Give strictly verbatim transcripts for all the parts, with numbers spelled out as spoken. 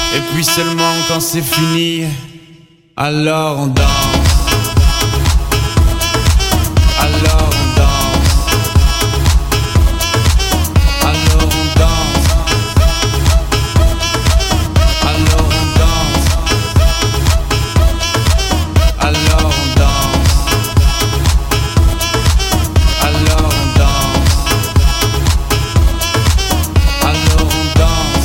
Et puis seulement quand c'est fini, alors on danse. Alors on danse. Alors on danse. Alors on danse. Alors on danse. Alors on danse. Alors on danse.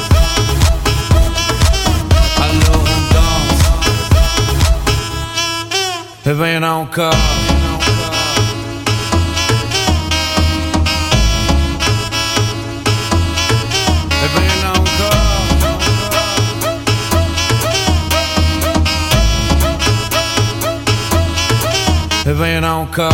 Alors on danse. Et ben y'en a encore. Et ben y'en a encore. Et ben y'en a encore.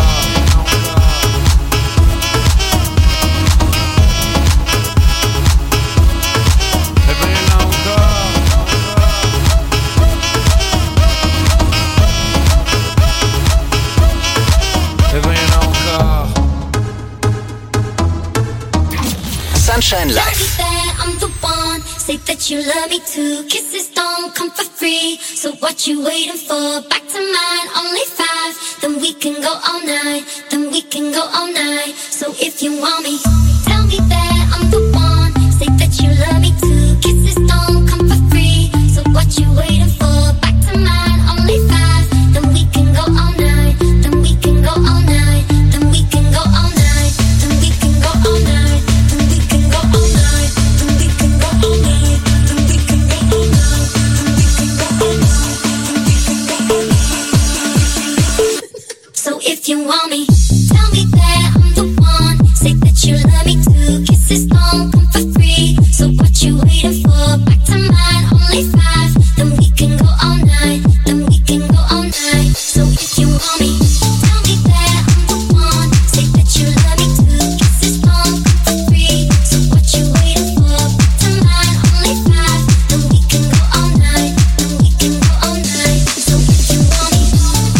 Sunshine Life. I'm the one. Say that you love me too. Kisses don't come for free. So what you waiting for? Back to mine, only five. Then we can go all night. Then we can go all night. So if you want me, tell me that I'm the one. Say that you love me too. Kisses don't come for free. So what you waiting for? Back to mine, only five. Then we can go all night. Then we can go all night. Then we can go all night. Then we can go all night. Then we can go all night. Then we can go all night. Then we can go all night. Then we can go all night. Then we can go all night. So if you want me, tell me that I'm the one. Say that you love me too. Kisses don't come for free. So what you waiting for? Back to mine, only five. Then we can go all night. Then we can go all night. So if you want me, tell me that I'm the one. Say that you love me too. Kisses don't come for free. So what you waiting for? Back to mine, only five. Then we can go all night. Then we can go all night. So if you want me,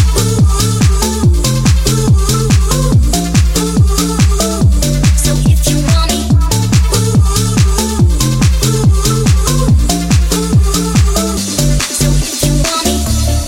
so if you want me, so if you want me.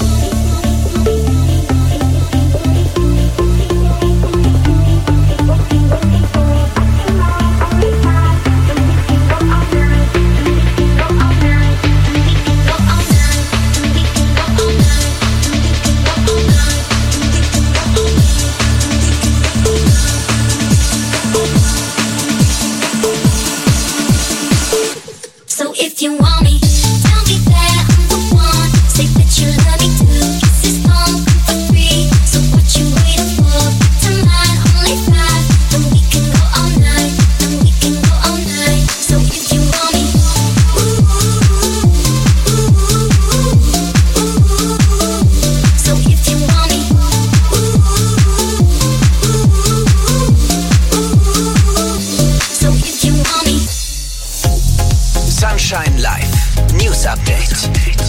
So if you want me, tell me that I'm the one. Say that you love me too. Kisses don't come for free. So what you waiting for? Back to mine, only five. Then we can go all night. Then we can go all night. So if you want me, so if you want me, so if you want me. Sunshine Life. News Update.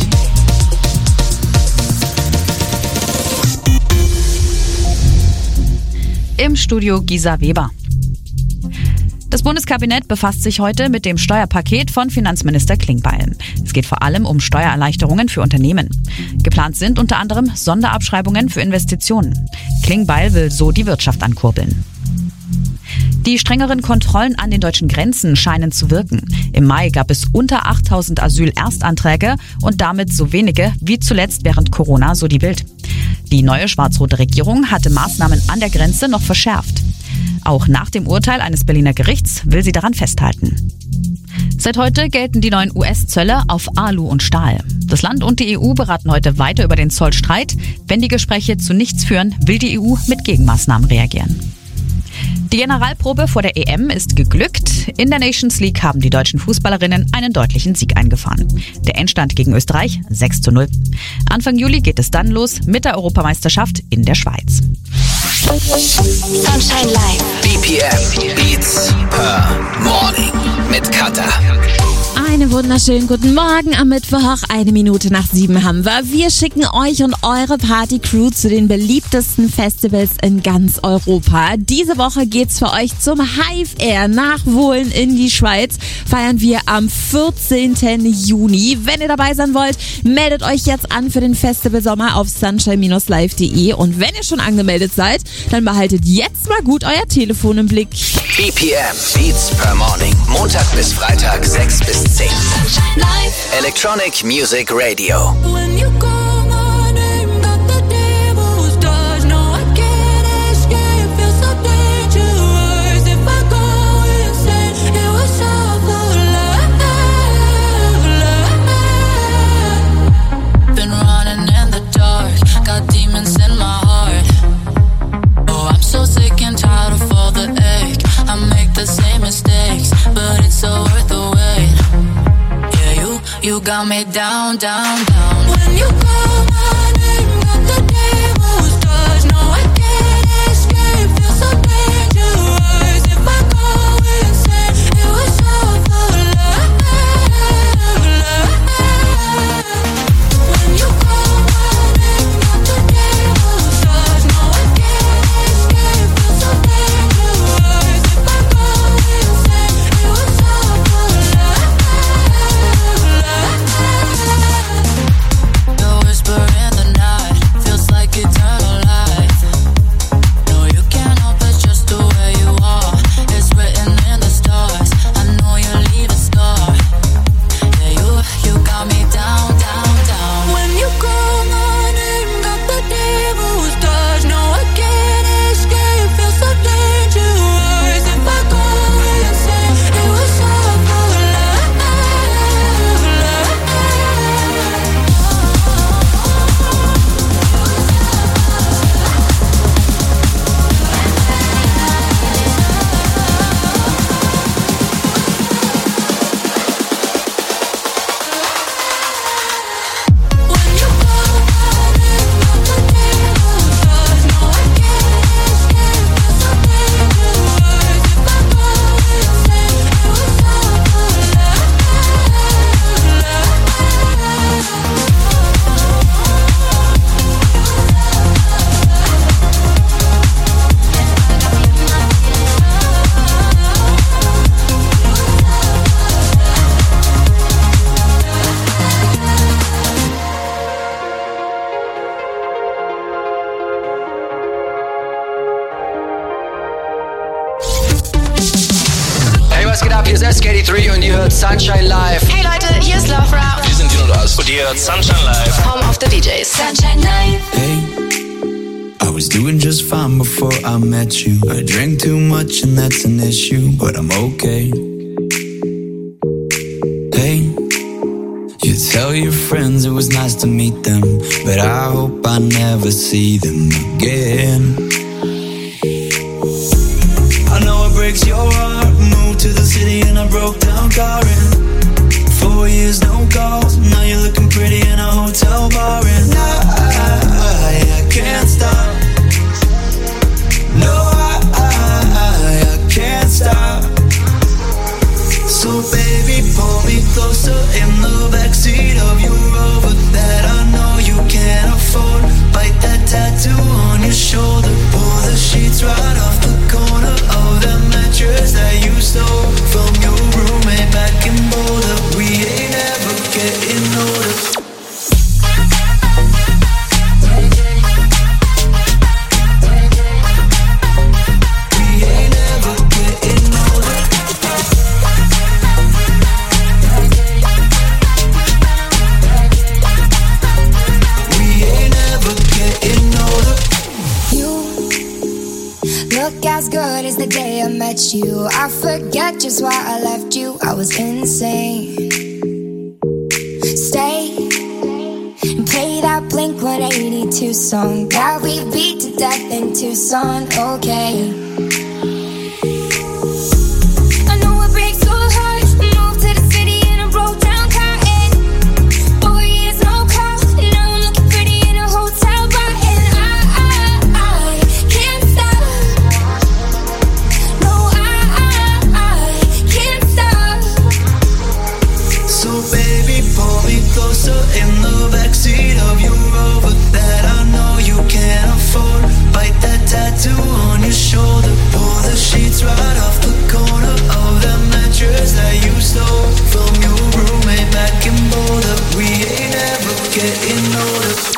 Im Studio Gisa Weber. Das Bundeskabinett befasst sich heute mit dem Steuerpaket von Finanzminister Klingbeil. Es geht vor allem um Steuererleichterungen für Unternehmen. Geplant sind unter anderem Sonderabschreibungen für Investitionen. Klingbeil will so die Wirtschaft ankurbeln. Die strengeren Kontrollen an den deutschen Grenzen scheinen zu wirken. Im Mai gab es unter achttausend Asylerstanträge und damit so wenige wie zuletzt während Corona, so die Bild. Die neue schwarz-rote Regierung hatte Maßnahmen an der Grenze noch verschärft. Auch nach dem Urteil eines Berliner Gerichts will sie daran festhalten. Seit heute gelten die neuen U S-Zölle auf Alu und Stahl. Das Land und die E U beraten heute weiter über den Zollstreit. Wenn die Gespräche zu nichts führen, will die E U mit Gegenmaßnahmen reagieren. Die Generalprobe vor der E M ist geglückt. In der Nations League haben die deutschen Fußballerinnen einen deutlichen Sieg eingefahren. Der Endstand gegen Österreich sechs zu null. Anfang Juli geht es dann los mit der Europameisterschaft in der Schweiz. Sunshine Life. B P M. Beats per Morning. Mit Katha. Eine wunderschönen guten Morgen am Mittwoch. Eine Minute nach sieben haben wir. Wir schicken euch und eure Party-Crew zu den beliebtesten Festivals in ganz Europa. Diese Woche geht's für euch zum Hive Air nach Wohlen in die Schweiz. Feiern wir am vierzehnten Juni. Wenn ihr dabei sein wollt, meldet euch jetzt an für den Festivalsommer auf sunshine Bindestrich live punkt de. Und wenn ihr schon angemeldet seid, dann behaltet jetzt mal gut euer Telefon im Blick. B P M, Beats per Morning. Montag bis Freitag, sechs bis zehn. Electronic Music Radio. When you call my name, got the devil's touch. No, I can't escape. Feel so dangerous. If I go insane, it was all for love, love. Been running in the dark, got demons in my heart. Oh, I'm so sick and tired of all the ache. I make the same mistakes, but it's so worth the wait. You got me down, down, down. When you call my name, got the devil's touch. No, I can't escape. Feel so dangerous. If I go insane, it was all for love, love. When you call my name, got the devil's touch. No, I can't escape. Feel so dangerous. If I go insane, it was all for love. The whisper in the night feels like eternal life. No, you can't help it just the way you are. It's written in the stars. I know you leave a scar. Yeah, you, you got me down, down, down. When you call my name, got the devil's touch. No, I can't escape. Feel so dangerous. If I go insane, it was all for love, love. When you call my name, got the devil's touch. No, I can't escape. Feel so dangerous. If I go insane, it was all for love, Hey, was geht ab? Hier ist S K D drei und ihr hört Sunshine Live. Hey Leute, hier ist Love Rap. Wir sind Dino Das und ihr hört Sunshine Live. Home of the D Js. Sunshine Live. Hey, I was doing just fine before I met you. I drank too much and that's an issue, but I'm okay. Hey, you tell your friends it was nice to meet them, but I hope I never see them again. I know it breaks your heart. Moved to the city and I broke down crying. Four years, no calls. Now you're looking pretty in a hotel bar, and I, I, I can't stop. No, I, I, I can't stop. So baby, pull me closer in the backseat of your Rover that I know you can't afford. Bite that tattoo on your shoulder. Pull the sheets right off the corner of the mattress that you stole from your roommate back in Boulder. We ain't ever getting older. Look as good as the day I met you. I forget just why I left you. I was insane. Stay and play that Blink one eighty-two song that we beat to death in Tucson. Okay. I know it breaks your heart. Moved to the city and I broke down crying. Four years no call. Now I'm looking pretty in a hotel bar, and I, I, I can't stop. No, I, I, I can't stop. So closer in the backseat of your Rover that I know you can't afford. Bite that tattoo on your shoulder. Pull the sheets right off the corner of the mattress that you stole from your roommate back in Boulder. We ain't ever getting older.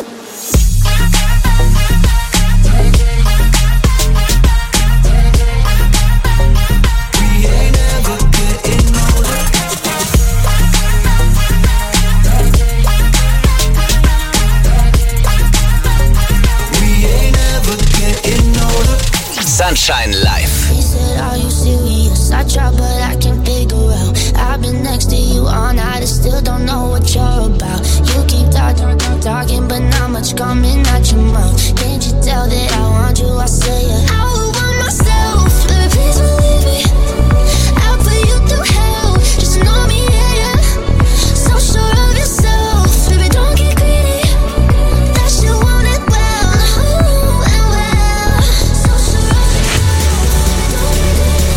Sunshine Live. He said, are you serious? I try, but I can't figure out. I've been next to you all night, I still don't know what you're about. You keep talking, talking, but not much coming out your mouth. Can't you tell that I want you? I say it. I would want myself. Baby, please believe me. I'll put you through hell. Just know me, yeah, yeah. So sure of yourself. Baby, don't get greedy. That you want it well. Ooh, and well. So sure of yourself. Baby, don't get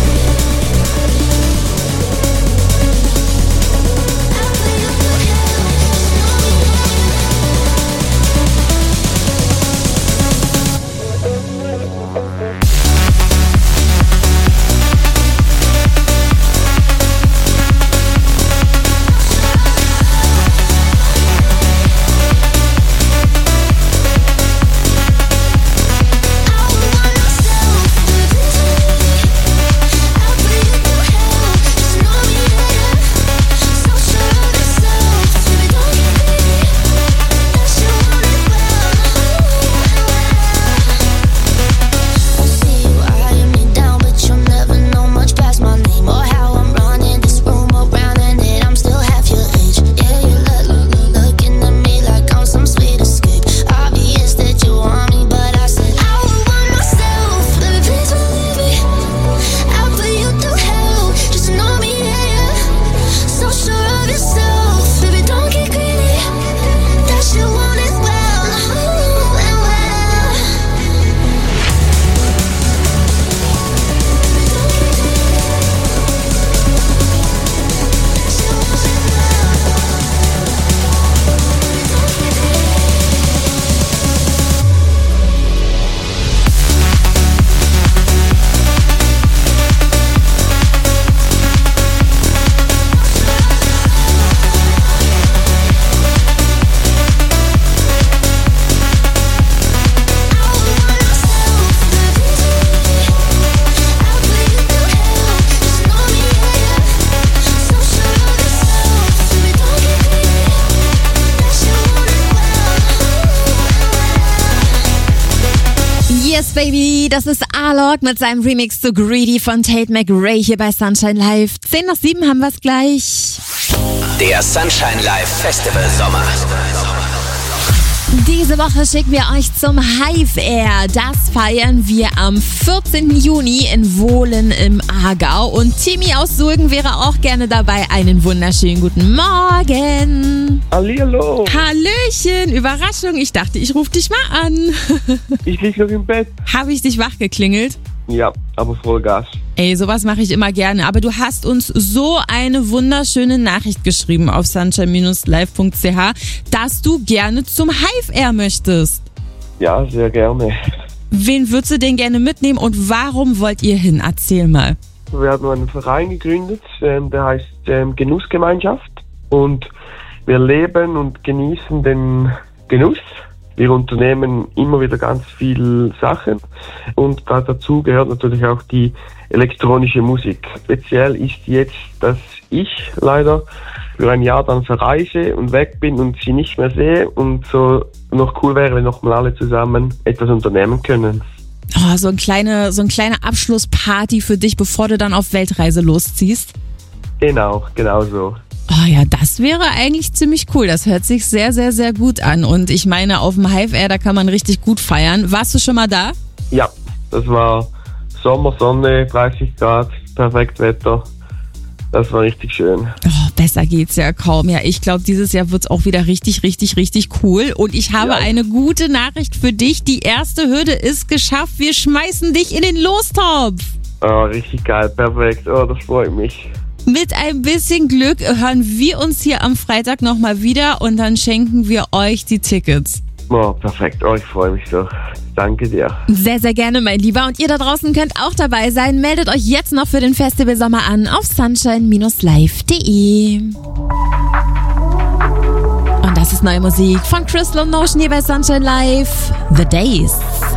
greedy. I'll put you through hell. Baby, das ist Alok mit seinem Remix zu Greedy von Tate McRae hier bei Sunshine Live. zehn nach sieben haben wir es gleich. Der Sunshine Live Festival Sommer. Diese Woche schicken wir euch zum Hive Air. Das feiern wir am vierzehnten Juni in Wohlen im Aargau. Und Timmy aus Sulgen wäre auch gerne dabei. Einen wunderschönen guten Morgen. Hallihallo. Hallöchen, Überraschung. Ich dachte, ich rufe dich mal an. Ich lieg noch im Bett. Habe ich dich wach geklingelt? Ja, aber voll Gas. Ey, sowas mache ich immer gerne. Aber du hast uns so eine wunderschöne Nachricht geschrieben auf sunshine live punkt c h, dass du gerne zum Hive Air möchtest. Ja, sehr gerne. Wen würdest du denn gerne mitnehmen und warum wollt ihr hin? Erzähl mal. Wir haben einen Verein gegründet, ähm, der heißt ähm, Genussgemeinschaft. Und wir leben und genießen den Genuss. Wir unternehmen immer wieder ganz viele Sachen und dazu gehört natürlich auch die elektronische Musik. Speziell ist jetzt, dass ich leider für ein Jahr dann verreise und weg bin und sie nicht mehr sehe und so noch cool wäre, wenn noch mal alle zusammen etwas unternehmen können. Oh, so, ein kleine, so eine kleine Abschlussparty für dich, bevor du dann auf Weltreise losziehst? Genau, genau so. Oh ja, das wäre eigentlich ziemlich cool. Das hört sich sehr, sehr, sehr gut an. Und ich meine, auf dem Hive Air, da kann man richtig gut feiern. Warst du schon mal da? Ja, das war Sommer, Sonne, dreißig Grad, perfekt Wetter. Das war richtig schön. Oh, besser geht's ja kaum. Ja, ich glaube, dieses Jahr wird's auch wieder richtig, richtig, richtig cool. Und ich habe ja. eine gute Nachricht für dich. Die erste Hürde ist geschafft. Wir schmeißen dich in den Lostopf. Oh, richtig geil, perfekt. Oh, das freut mich. Mit ein bisschen Glück hören wir uns hier am Freitag nochmal wieder und dann schenken wir euch die Tickets. Oh, perfekt. Oh, ich freue mich so. Danke dir. Sehr, sehr gerne, mein Lieber. Und ihr da draußen könnt auch dabei sein. Meldet euch jetzt noch für den Festival Sommer an auf sunshine dash live punkt de. Und das ist neue Musik von Crystal und Notion hier bei Sunshine Live. The Days.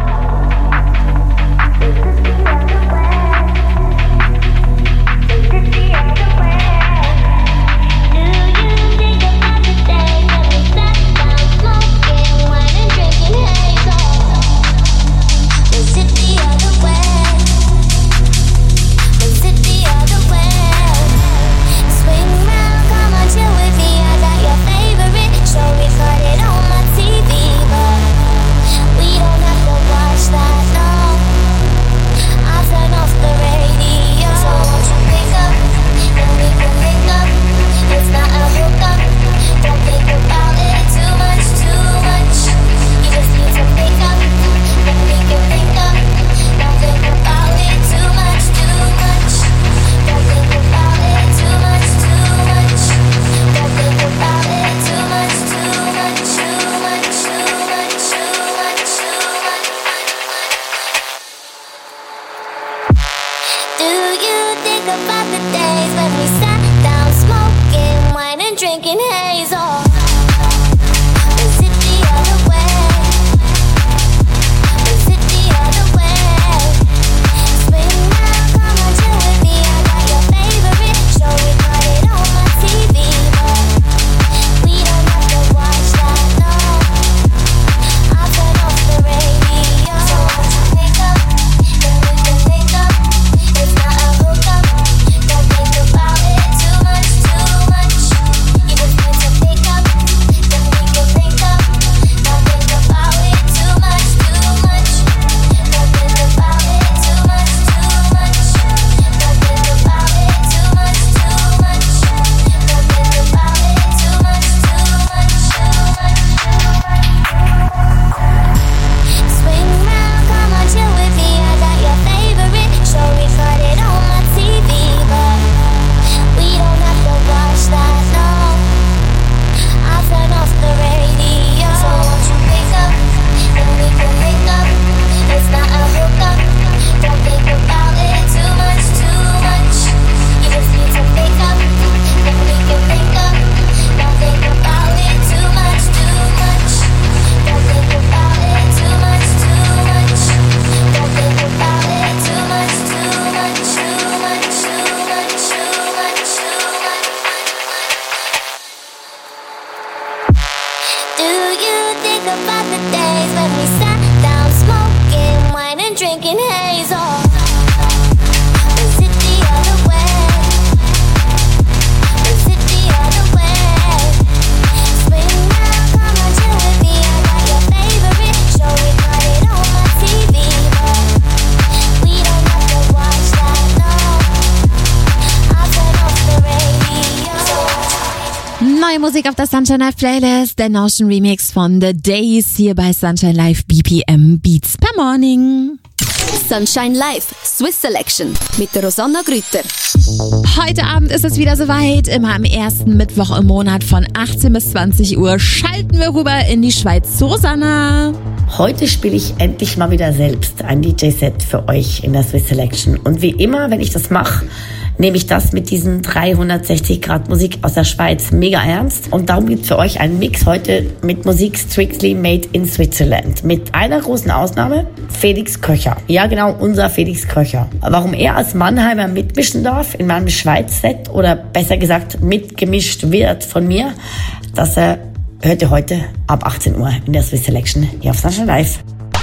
Neue Musik auf der Sunshine Live Playlist, der Notion Remix von The Days hier bei Sunshine Live B P M Beats per Morning. Sunshine Live Swiss Selection mit der Rosanna Grüter. Heute Abend ist es wieder soweit. Immer am ersten Mittwoch im Monat von achtzehn bis zwanzig Uhr schalten wir rüber in die Schweiz zu Rosanna. Heute spiele ich endlich mal wieder selbst ein D J-Set für euch in der Swiss Selection. Und wie immer, wenn ich das mache, nehme ich das mit diesen dreihundertsechzig Grad Musik aus der Schweiz mega ernst. Und darum gibt es für euch einen Mix heute mit Musik strictly made in Switzerland. Mit einer großen Ausnahme, Felix Kröcher. Ja genau, unser Felix Kröcher. Warum er als Mannheimer mitmischen darf in meinem Schweiz-Set oder besser gesagt mitgemischt wird von mir, das äh, hört ihr heute ab achtzehn Uhr in der Swiss Selection hier auf Sunshine Live.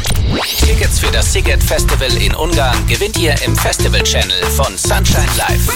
Tickets für das Sziget Festival in Ungarn gewinnt ihr im Festival-Channel von Sunshine Live.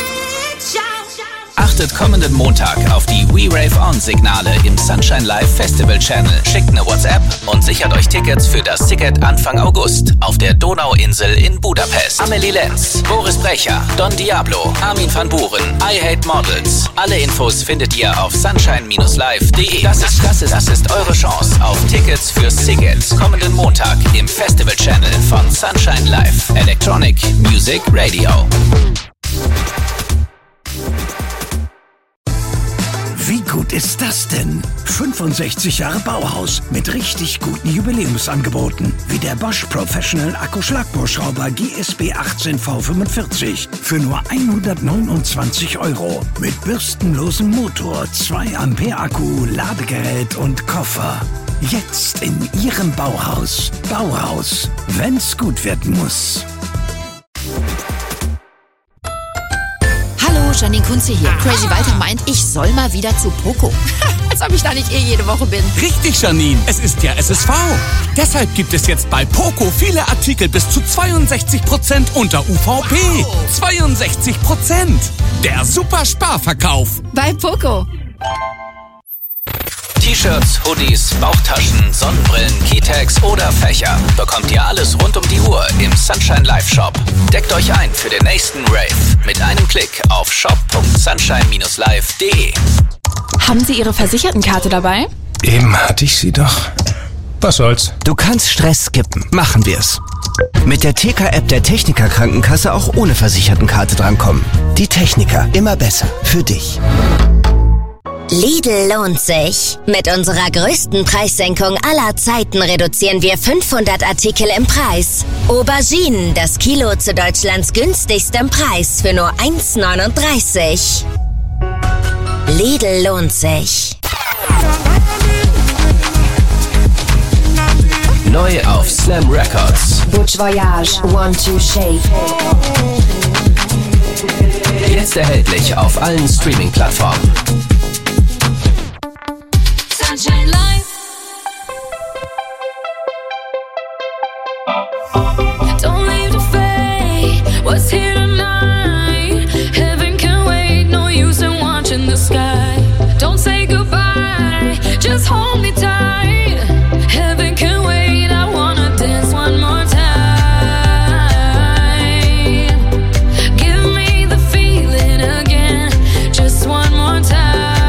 Achtet kommenden Montag auf die We Rave On-Signale im Sunshine Live Festival Channel. Schickt eine WhatsApp und sichert euch Tickets für das Sziget Anfang August auf der Donauinsel in Budapest. Amelie Lenz, Boris Brecher, Don Diablo, Armin van Buuren, I Hate Models. Alle Infos findet ihr auf sunshine dash live punkt de. Das ist, das ist, das ist eure Chance auf Tickets für Sziget kommenden Montag im Festival Channel von Sunshine Live Electronic Music Radio. Wie gut ist das denn? fünfundsechzig Jahre Bauhaus mit richtig guten Jubiläumsangeboten. Wie der Bosch Professional Akkuschlagbohrschrauber G S B achtzehn V fünfundvierzig für nur hundertneunundzwanzig Euro. Mit bürstenlosem Motor, zwei Ampere Akku, Ladegerät und Koffer. Jetzt in Ihrem Bauhaus. Bauhaus, wenn's gut werden muss. Hallo, Janine Kunze hier. Crazy Walter meint, ich soll mal wieder zu Poco. Als ob ich da nicht eh jede Woche bin. Richtig, Janine. Es ist ja S S V. Deshalb gibt es jetzt bei Poco viele Artikel bis zu zweiundsechzig Prozent unter U V P. Wow. zweiundsechzig Prozent. Der super Sparverkauf. Bei Poco. T-Shirts, Hoodies, Bauchtaschen, Sonnenbrillen, Keytags oder Fächer. Bekommt ihr alles rund um die Uhr im Sunshine Live Shop. Deckt euch ein für den nächsten Rave mit einem Klick auf shop punkt sunshine live punkt de. Haben Sie Ihre Versichertenkarte dabei? Eben hatte ich sie doch. Was soll's? Du kannst Stress skippen. Machen wir's. Mit der T K-App der Techniker Krankenkasse auch ohne Versichertenkarte drankommen. Die Techniker, immer besser. Für dich. Lidl lohnt sich. Mit unserer größten Preissenkung aller Zeiten reduzieren wir fünfhundert Artikel im Preis. Auberginen, das Kilo zu Deutschlands günstigstem Preis für nur eins neununddreißig. Lidl lohnt sich. Neu auf Slam Records. Butch Voyage, One Two Shake. Jetzt erhältlich auf allen Streaming-Plattformen. Sunshine Life. Don't leave the fate. What's here tonight? Heaven can wait. No use in watching the sky. Don't say goodbye. Just hold me tight. Heaven can wait. I wanna dance one more time. Give me the feeling again. Just one more time.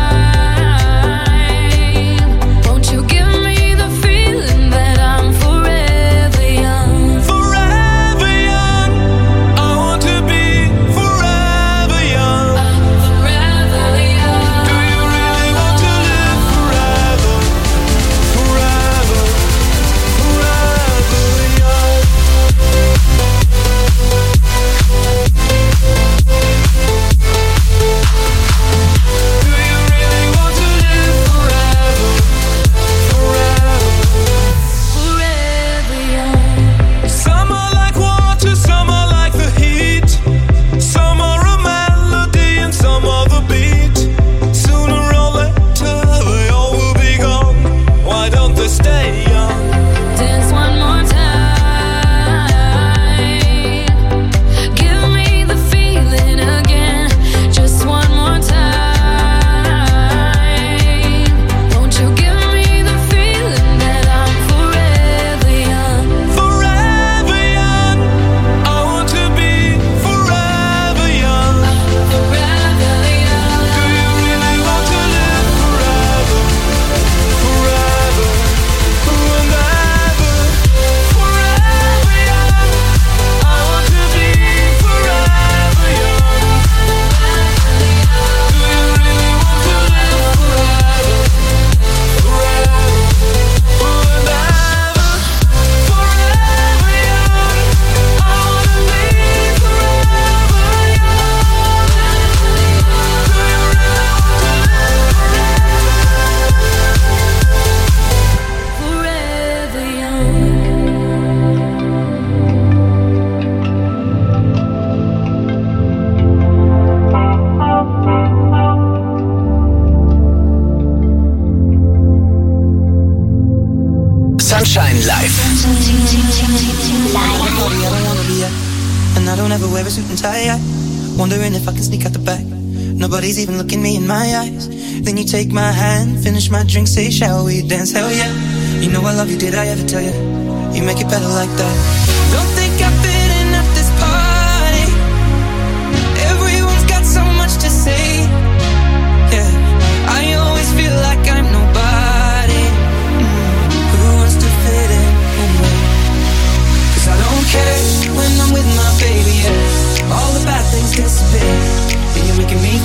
Sunshine Live. And I don't ever wear a suit and tie. Wondering if I can sneak out the back. Nobody's even looking me in my eyes. Then you take my hand, finish my drink, say, shall we dance? Hell yeah. You know I love you, did I ever tell you? You make it better like that. Don't think I fit in at this party. Everyone's got so much to say. Yeah, I always feel like I'm nobody. Mm, who wants to fit in anyway? Cause I don't care when I'm with my baby, yeah. All the bad things disappear. And you're making me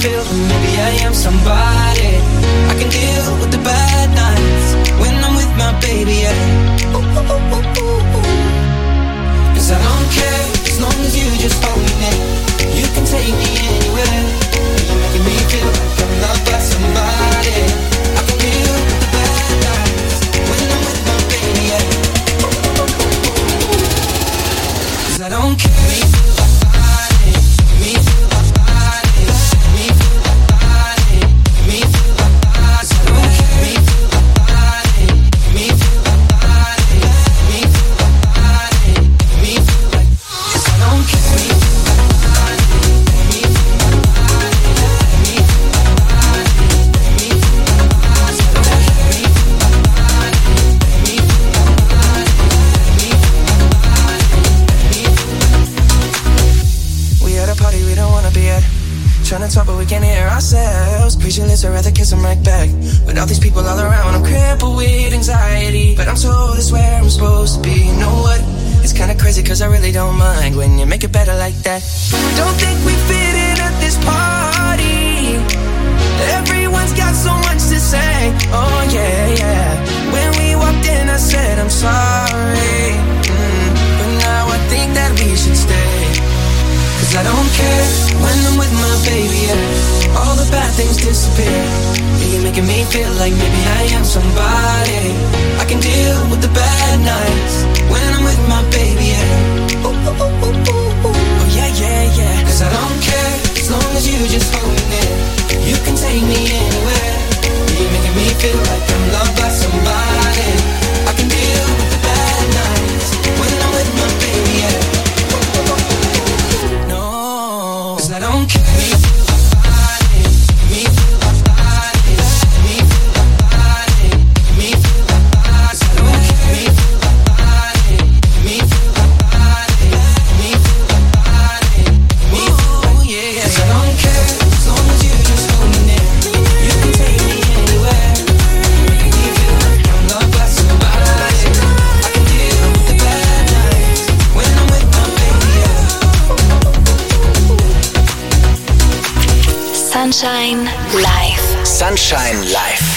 ourselves. Pictureless, I'd rather kiss them right back. With all these people all around, I'm crippled with anxiety, but I'm told it's where I'm supposed to be. You know what? It's kinda crazy cause I really don't mind when you make it better like that. Don't think we fit in at this party. Everyone's got so much to say. Oh yeah, yeah. When we walked in I said I'm sorry, mm, but now I think that we should stay. Cause I don't care when I'm with my baby, yeah. All the bad things disappear. Yeah, you're making me feel like maybe I am somebody. I can deal with the bad nights when I'm with my baby, yeah. Ooh, ooh, ooh, ooh, ooh, ooh. Oh yeah, yeah, yeah. Cause I don't care as long as you just hold me near. You can take me anywhere. You're making me feel like I'm loved by somebody. I can deal with the bad nights when I'm with my baby, yeah. No, cause I don't care. Me feel my body. Me feel my body. Me feel my body. Me feel my body. I don't care. Me feel my body. Me feel my body. Me feel my body. Me feel my body. Yeah, cause I don't care as long as you just hold me near. You can take me anywhere. Make me feel like I'm loved by somebody. I can deal with the bad nights when I'm with my baby, yeah. Sunshine Live. Sunshine Live.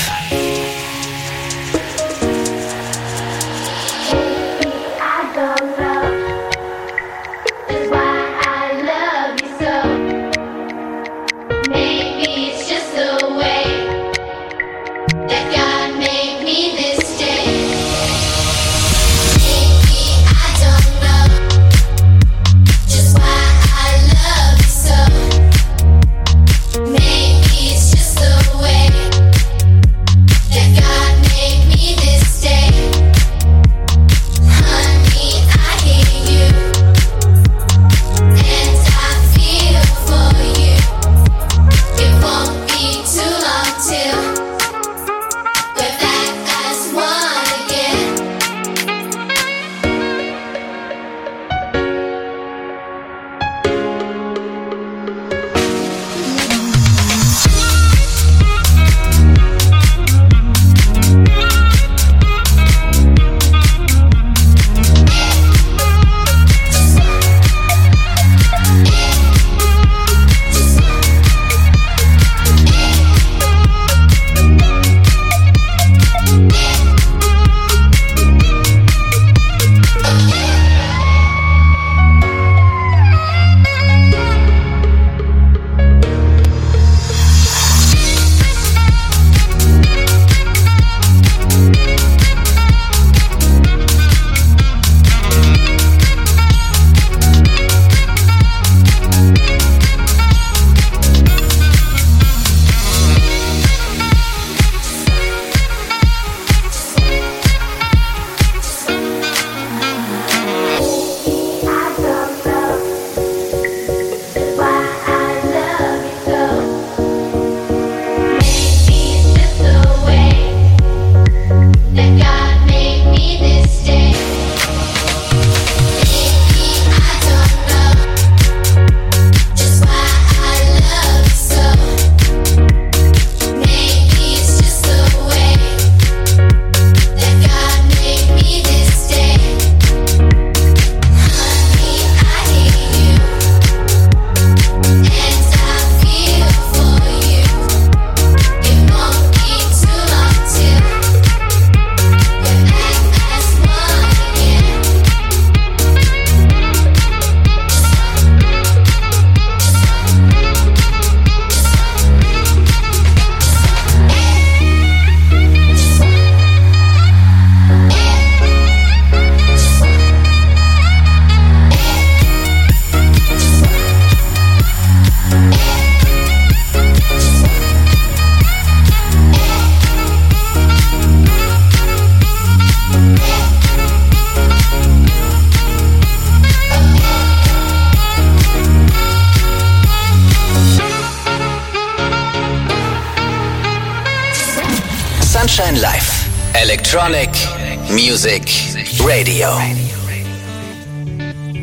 Sunshine Live. Electronic Music Radio.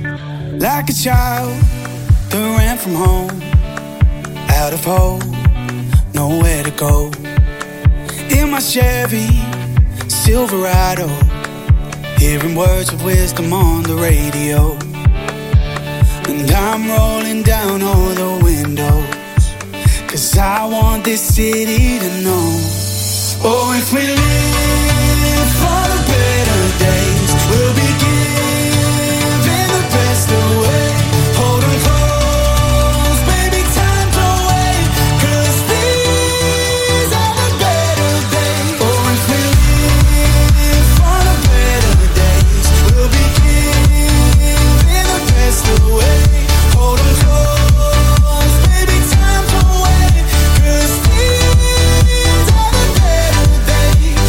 Like a child that ran from home, out of hope, nowhere to go. In my Chevy Silverado, hearing words of wisdom on the radio. And I'm rolling down all the windows, 'cause I want this city to know. Oh, if we live for the better days, we'll be giving the best away. Hold 'em close, baby, time to wait, 'cause these are the better days. Oh, if we live for the better days, we'll be giving the best away. Hold 'em close, baby, time to wait, 'cause these are the better days.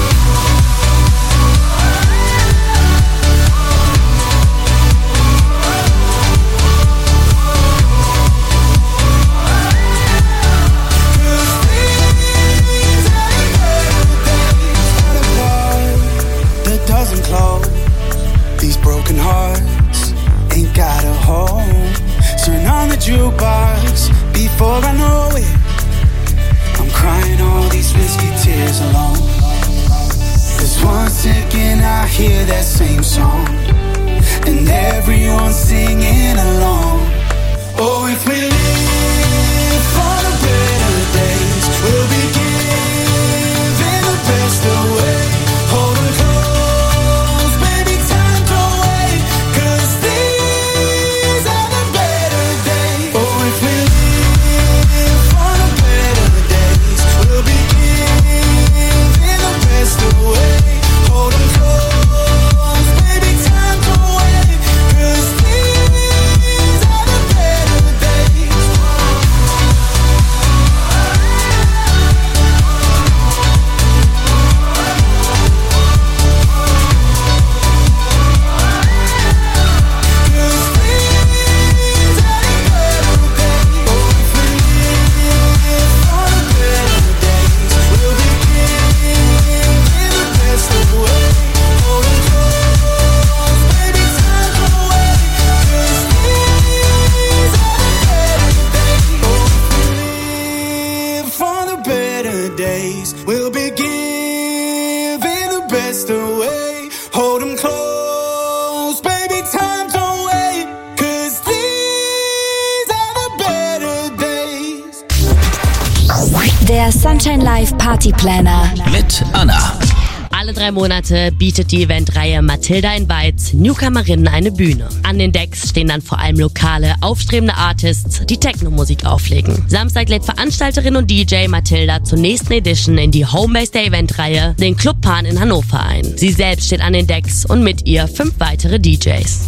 That doesn't close. These broken hearts ain't got a home. Turn on the jukebox before I know it. I'm crying all these risky tears alone. 'Cause once again I hear that same song, and everyone's singing along. Oh, if we live for the better days, we'll be giving the best away. Hold 'em close, baby, time to wait, 'cause these are the better days. Oh, if we live for the better days, we'll be giving the best away. Hold 'em close, baby, time to wait, 'cause these are the better days. For the better days, we'll be giving the best away. Hold 'em close, baby, time to wait, 'cause these are the better days. Der Sunshine Live Party Planner mit Anna. Alle drei Monate bietet die Eventreihe Matilda Invites Newcomerinnen eine Bühne. An den Decks stehen dann vor allem lokale, aufstrebende Artists, die Techno-Musik auflegen. Samstag lädt Veranstalterin und D J Matilda zur nächsten Edition in die Homebase der Eventreihe, den Club Pan in Hannover ein. Sie selbst steht an den Decks und mit ihr fünf weitere D Js.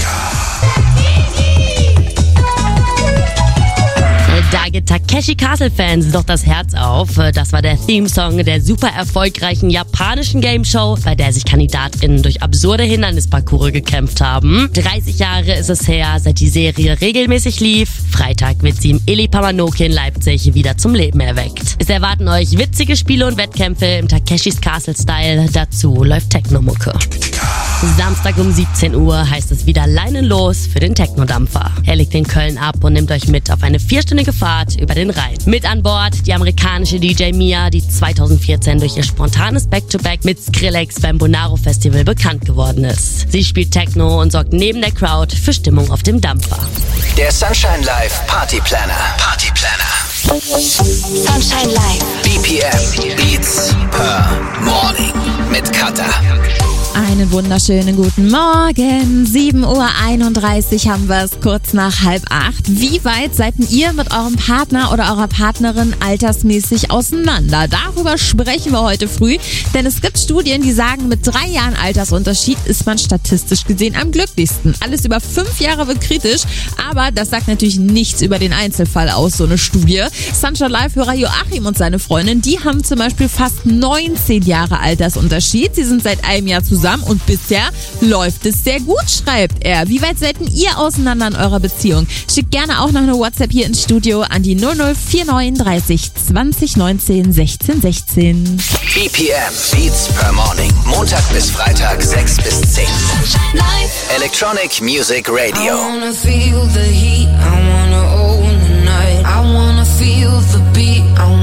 Da geht Takeshi Castle-Fans doch das Herz auf. Das war der Theme-Song der super erfolgreichen japanischen Game-Show, bei der sich KandidatInnen durch absurde Hindernisparcours gekämpft haben. dreißig Jahre ist es her, seit die Serie regelmäßig lief. Freitag wird sie im Eli Pamanoki in Leipzig wieder zum Leben erweckt. Es erwarten euch witzige Spiele und Wettkämpfe im Takeshis Castle-Style. Dazu läuft Techno-Mucke. Samstag um siebzehn Uhr heißt es wieder leinenlos für den Technodampfer. Er legt in Köln ab und nimmt euch mit auf eine vierstündige Fahrt über den Rhein. Mit an Bord die amerikanische D J Mia, die zweitausendvierzehn durch ihr spontanes Back-to-Back mit Skrillex beim Bonaro Festival bekannt geworden ist. Sie spielt Techno und sorgt neben der Crowd für Stimmung auf dem Dampfer. Der Sunshine Live Party Planner. Party Planner. Sunshine Live. B P M. Beats per Morning. Mit Katha. Einen wunderschönen guten Morgen. sieben Uhr einunddreißig haben wir es, kurz nach halb acht. Wie weit seid ihr mit eurem Partner oder eurer Partnerin altersmäßig auseinander? Darüber sprechen wir heute früh, denn es gibt Studien, die sagen, mit drei Jahren Altersunterschied ist man statistisch gesehen am glücklichsten. Alles über fünf Jahre wird kritisch, aber das sagt natürlich nichts über den Einzelfall aus, so eine Studie. Sunshine Live-Hörer Joachim und seine Freundin, die haben zum Beispiel fast neunzehn Jahre Altersunterschied. Sie sind seit einem Jahr zusammen und bisher läuft es sehr gut, schreibt er. Wie weit seid ihr auseinander in eurer Beziehung? Schickt gerne auch noch eine WhatsApp hier ins Studio an die null null vier neun dreißig zwanzig neunzehn sechzehn sechzehn. B P M. Beats per Morning. Montag bis Freitag sechs bis zehn. Electronic Music Radio. I wanna feel the heat, I wanna own the night, I wanna feel the beat, I wanna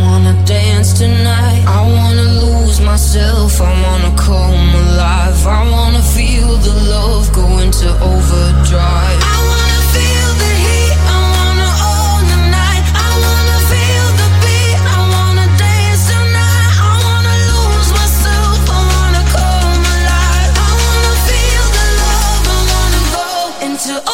dance tonight. I wanna lose myself, I wanna come alive. I wanna feel the love go into overdrive. I wanna feel the heat, I wanna own the night. I wanna feel the beat, I wanna dance tonight. I wanna lose myself, I wanna come alive. I wanna feel the love, I wanna go into overdrive.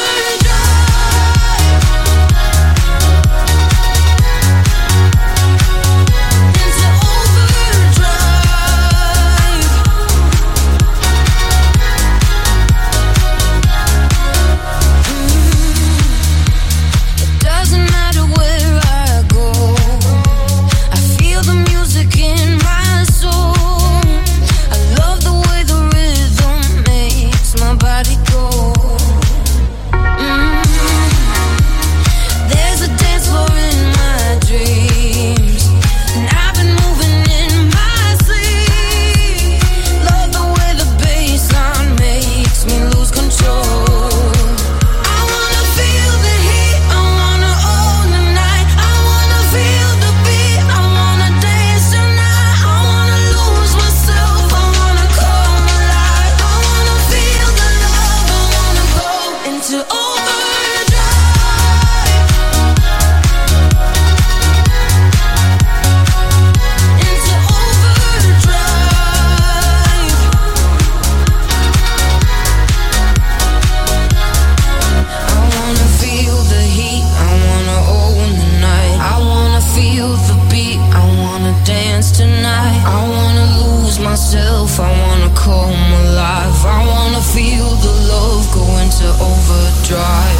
Myself, I wanna come alive. I wanna feel the love go into overdrive.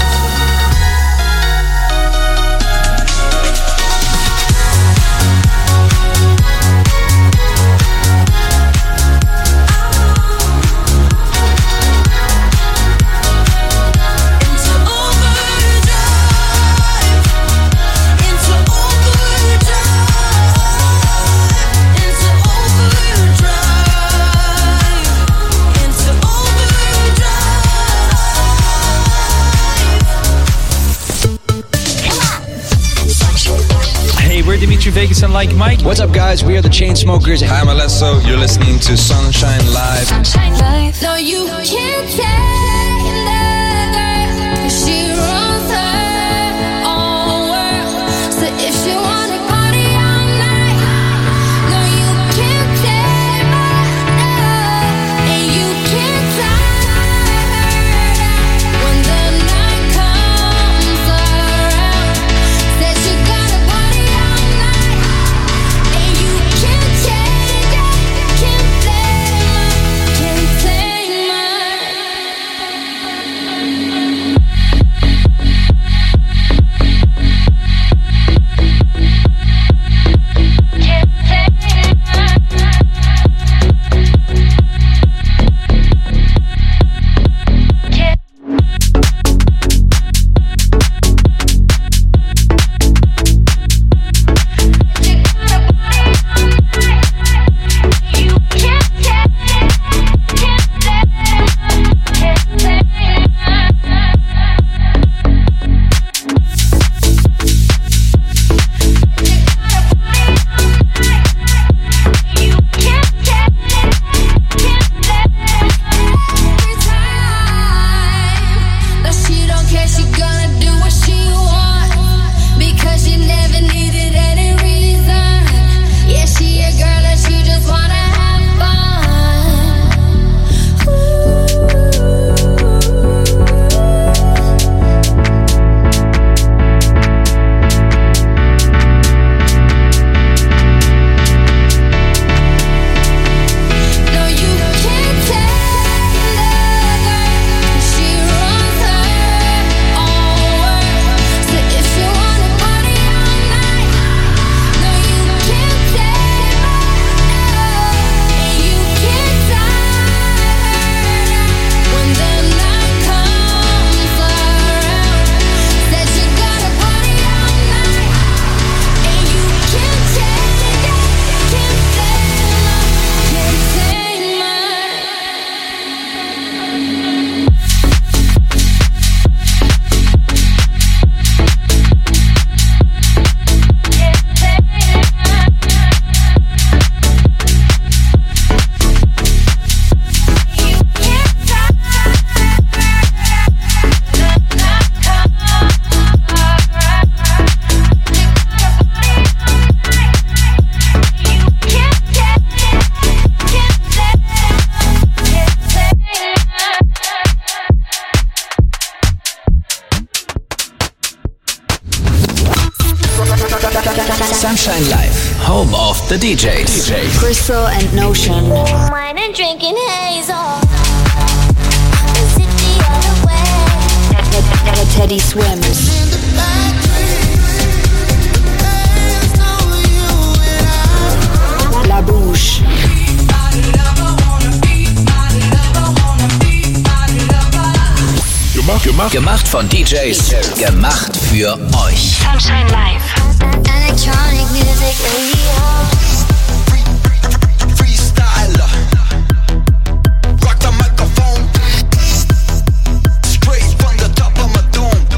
Dimitri Vegas and Like Mike. What's up, guys? We are the Chainsmokers. Hi, I'm Alesso. You're listening to Sunshine Live. Sunshine Live. No, you can't take that girl, 'cause she runs her own world. So if she wanna party all night, no, you can't take my love, and you can't tie her down. When the night comes around, said she gotta party all night, and you can't change it, can't take my, can't take my. home of the D Js. Crystal and Notion. Wine and drinking hazel. The city on the way. Teddy Swims. La Bouche. Gemacht, gemacht. Gemacht von D Js. Gemacht für euch. Sunshine Live. Electronic music radio. Freestyler. Rock the microphone. Straight from the top of my dome.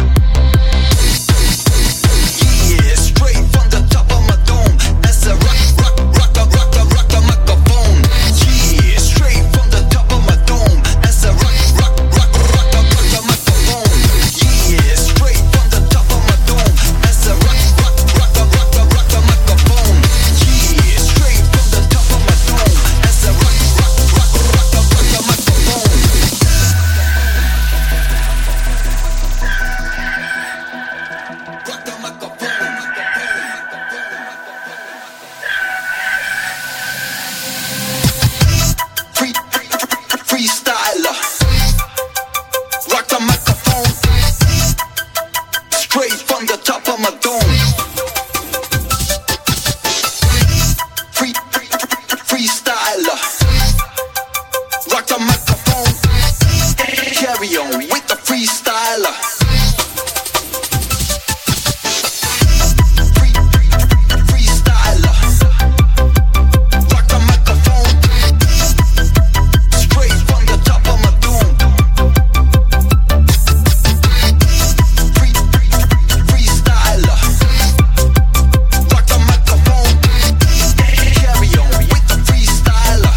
Yeah, straight from the top of my dome. As I rock, rock, rock the, rock the, rock the microphone. Yeah, straight from the top of my dome. As I rock, rock, rock, rock the, rock the microphone. Yeah, straight from the top of my dome. As I rock, rock, rock the, rock the, rock the microphone. Yeah, straight from the top of my dome. As I rock, rock, rock, rock the, rock the microphone. Rock the microphone. Free, freestyler. Rock the microphone. Straight from the top of my dome. Free, freestyler. Rock the microphone. Carry on with the freestyler. Free, freestyler. Rock the microphone. Straight from the top of my dome. Free, freestyler. Rock the microphone. Carry on with the freestyler.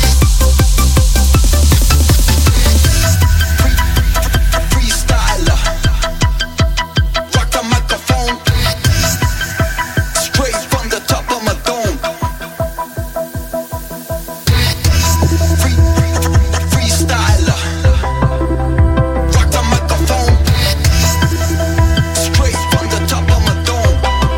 Free, freestyler. Rock the microphone. Straight from the top of my dome. Free, freestyler. Rock the microphone. Straight from the top of my dome.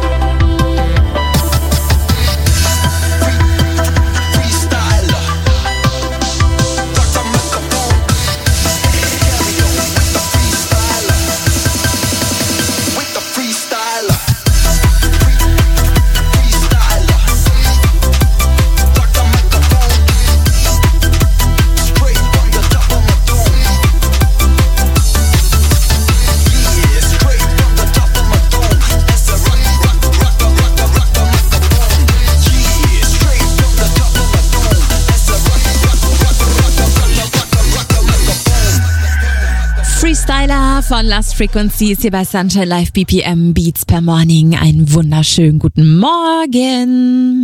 Free, freestyler. Rock the microphone. Carry on with the freestyler. With the freestyler. Free, freestyler. Rock the microphone. Straight from the top of my dome. Yeah, straight from the top of my dome. As I rock, rock, rock the, rock the, rock the microphone. Yeah, straight from the top of my dome. As I rock, rock, rock the, rock the, rock the, rock the, rock the microphone. Freestyler von Last Frequencies hier bei Sunshine Live B P M Beats per Morning. Einen wunderschönen guten Morgen.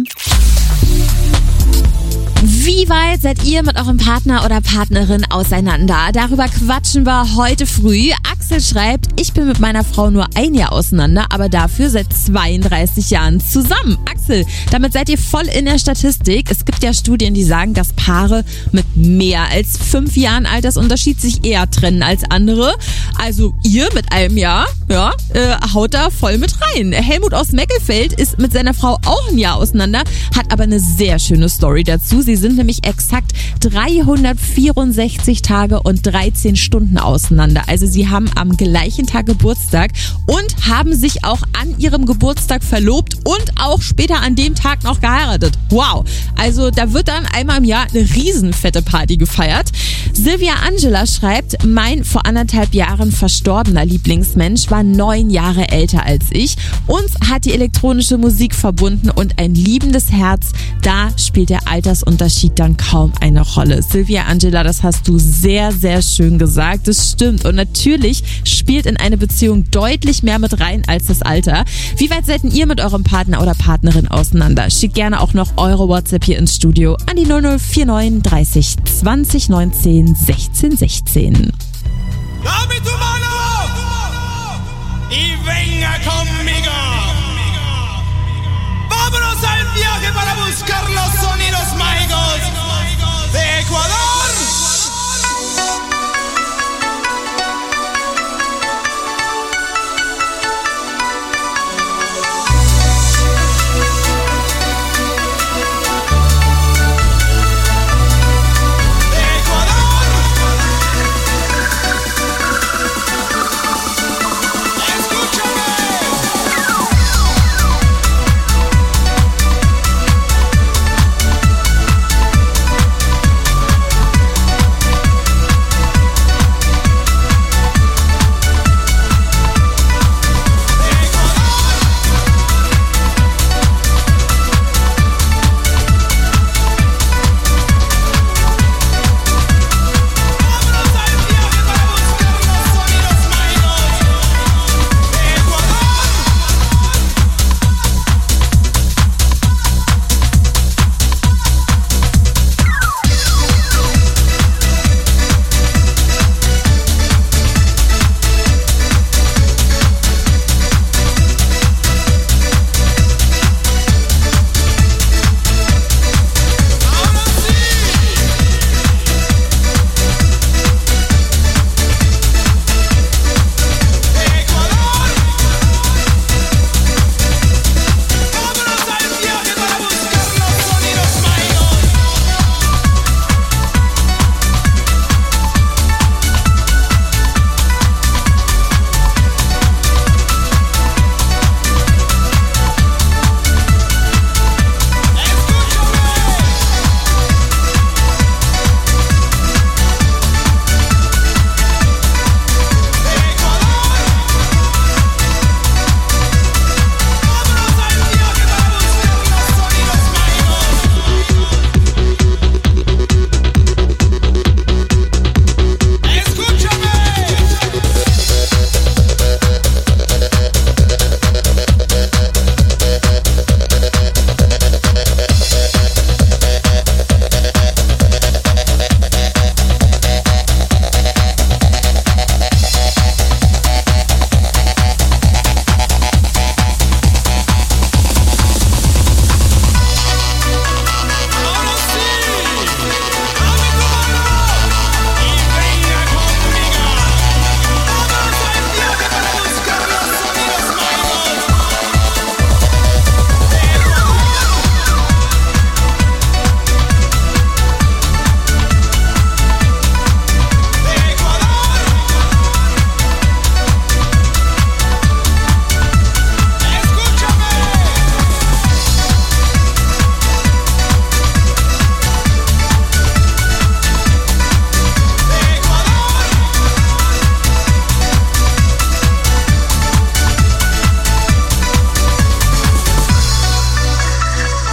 Wie weit seid ihr mit eurem Partner oder Partnerin auseinander? Darüber quatschen wir heute früh. Axel schreibt, ich bin mit meiner Frau nur ein Jahr auseinander, aber dafür seit zweiunddreißig Jahren zusammen. Axel, damit seid ihr voll in der Statistik. Es gibt ja Studien, die sagen, dass Paare mit mehr als fünf Jahren Altersunterschied sich eher trennen als andere. Also ihr mit einem Jahr, ja, äh, haut da voll mit rein. Helmut aus Meckelfeld ist mit seiner Frau auch ein Jahr auseinander, hat aber eine sehr schöne Story dazu. Sie sind nämlich exakt dreihundertvierundsechzig Tage und dreizehn Stunden auseinander. Also sie haben am gleichen Tag Geburtstag und haben sich auch an ihrem Geburtstag verlobt und auch später an dem Tag noch geheiratet. Wow! Also da wird dann einmal im Jahr eine riesenfette Party gefeiert. Silvia Angela schreibt, mein vor anderthalb Jahren verstorbener Lieblingsmensch war neun Jahre älter als ich. Uns hat die elektronische Musik verbunden und ein liebendes Herz. Da spielt der Altersunterschied dann kaum eine Rolle. Silvia Angela, das hast du sehr, sehr schön gesagt. Das stimmt. Und natürlich spielt in eine Beziehung deutlich mehr mit rein als das Alter. Wie weit seid ihr mit eurem Partner oder Partnerin auseinander? Schickt gerne auch noch eure WhatsApp hier ins Studio an die null null vier neun dreißig zwanzig neunzehn sechzehn sechzehn. Dame tu mano y venga conmigo. Vámonos al viaje para buscar los sonidos mágicos de Ecuador.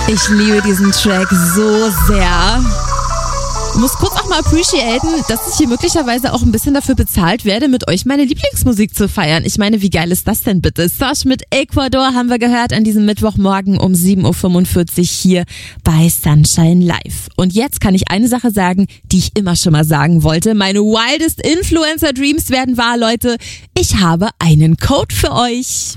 Ich liebe diesen Track so sehr. Ich muss kurz auch mal appreciaten, dass ich hier möglicherweise auch ein bisschen dafür bezahlt werde, mit euch meine Lieblingsmusik zu feiern. Ich meine, wie geil ist das denn bitte? Sash mit Ecuador haben wir gehört an diesem Mittwochmorgen um sieben Uhr fünfundvierzig hier bei Sunshine Live. Und jetzt kann ich eine Sache sagen, die ich immer schon mal sagen wollte. Meine wildest Influencer Dreams werden wahr, Leute. Ich habe einen Code für euch.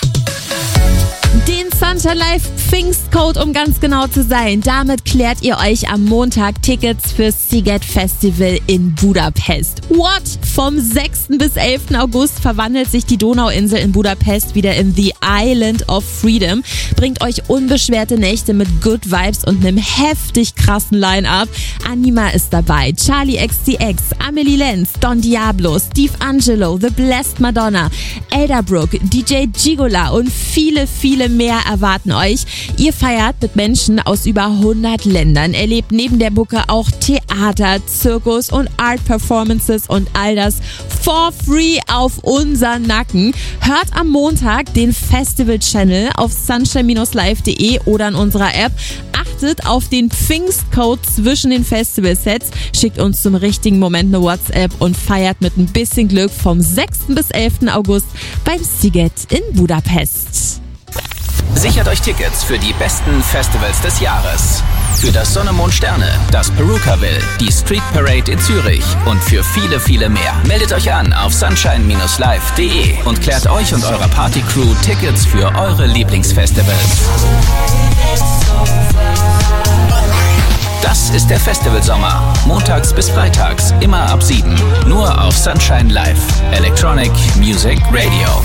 Den Sunshine Live Pfingstcode, um ganz genau zu sein. Damit klärt ihr euch am Montag Tickets fürs Sziget Festival in Budapest. What? Vom sechsten bis elften August verwandelt sich die Donauinsel in Budapest wieder in The Island of Freedom. Bringt euch unbeschwerte Nächte mit Good Vibes und einem heftig krassen Line-Up. Anima ist dabei, Charlie X C X, Amelie Lenz, Don Diablo, Steve Angelo, The Blessed Madonna, Elderbrook, D J Gigola und viele, viele mehr erwarten euch. Ihr feiert mit Menschen aus über hundert Ländern, erlebt neben der Mucke auch Theater, Zirkus und Art-Performances und all das for free auf unseren Nacken. Hört am Montag den Festival-Channel auf sunshine Live punkt de oder in unserer App. Achtet auf den Pfingstcode zwischen den Festivalsets, schickt uns zum richtigen Moment eine WhatsApp und feiert mit ein bisschen Glück vom sechsten bis elften August beim Sziget in Budapest. Sichert euch Tickets für die besten Festivals des Jahres. Für das Sonne, Mond, Sterne, das Perukaville, die Street Parade in Zürich und für viele, viele mehr. Meldet euch an auf sunshine Live punkt de und klärt euch und eurer Partycrew Tickets für eure Lieblingsfestivals. Das ist der Festivalsommer. Montags bis freitags, immer ab sieben. Nur auf Sunshine Live. Electronic Music Radio.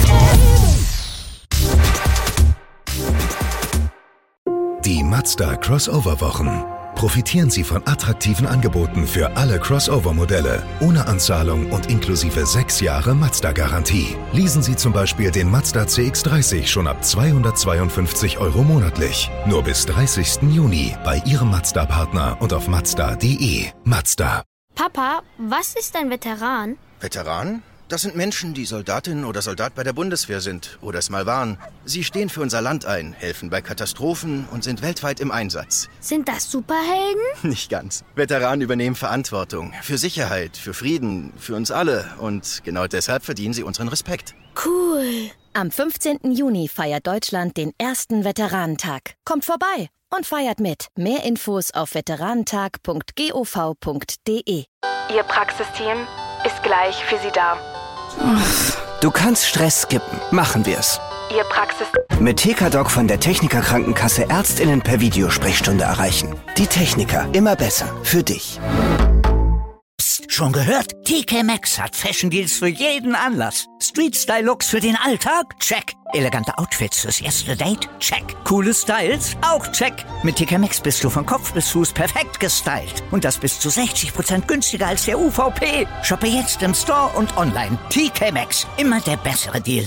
Die Mazda Crossover-Wochen. Profitieren Sie von attraktiven Angeboten für alle Crossover-Modelle, ohne Anzahlung und inklusive sechs Jahre Mazda-Garantie. Leasen Sie zum Beispiel den Mazda C X dreißig schon ab zweihundertzweiundfünfzig Euro monatlich. Nur bis dreißigsten Juni bei Ihrem Mazda-Partner und auf mazda punkt de. Mazda. Papa, was ist ein Veteran? Veteran? Das sind Menschen, die Soldatin oder Soldat bei der Bundeswehr sind oder es mal waren. Sie stehen für unser Land ein, helfen bei Katastrophen und sind weltweit im Einsatz. Sind das Superhelden? Nicht ganz. Veteranen übernehmen Verantwortung für Sicherheit, für Frieden, für uns alle. Und genau deshalb verdienen sie unseren Respekt. Cool. Am fünfzehnten Juni feiert Deutschland den ersten Veteranentag. Kommt vorbei und feiert mit. Mehr Infos auf veteranentag punkt gov punkt de. Ihr Praxisteam ist gleich für Sie da. Du kannst Stress skippen. Machen wir's. Ihr Praxis... Mit T K-Doc von der Techniker Krankenkasse ÄrztInnen per Videosprechstunde erreichen. Die Techniker. Immer besser. Für dich. Psst, schon gehört? T K Maxx hat Fashion Deals für jeden Anlass. Street-Style-Looks für den Alltag? Check. Elegante Outfits fürs erste Date? Check. Coole Styles? Auch check. Mit T K Maxx bist du von Kopf bis Fuß perfekt gestylt. Und das bis zu sechzig Prozent günstiger als der U V P. Shoppe jetzt im Store und online. T K Maxx. Immer der bessere Deal.